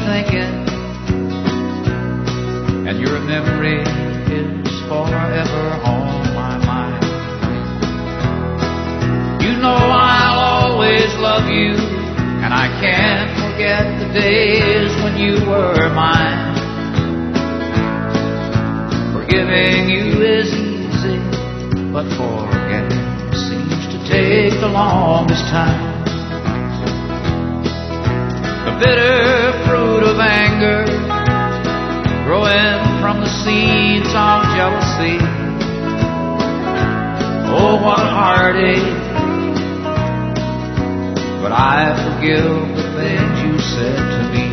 thinking, and your memory is forever on my mind. You know I'll always love you, and I can't forget the days when you were mine. Forgiving you is easy, but forgetting seems to take the longest time. The bitter fruit of anger growing from the seeds of jealousy. Oh, what a heartache. But I forgive the things you said to me.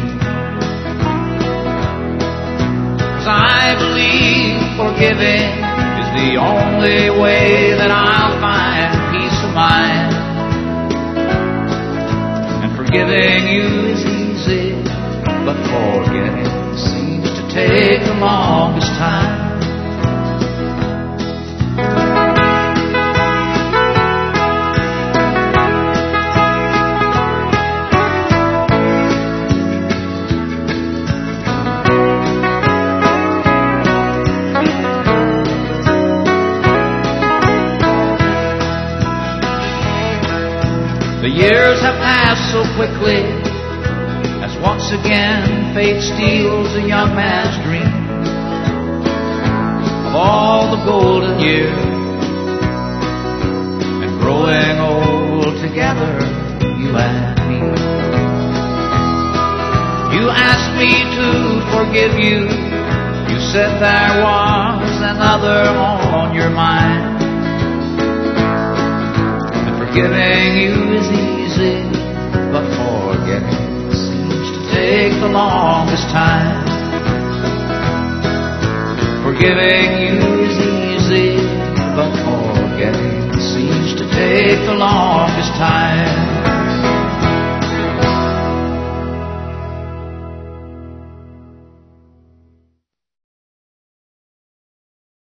'Cause I believe forgiving is the only way that I'll find peace of mind. And forgiving you is easy, but forgetting seems to take the longest time. The years have passed so quickly as once again fate steals a young man's dream of all the golden years, and growing old together, you and me. You asked me to forgive you. You said there was another on your mind. Forgiving you is easy, but forgetting seems to take the longest time. Forgiving you is easy, but forgetting seems to take the longest time.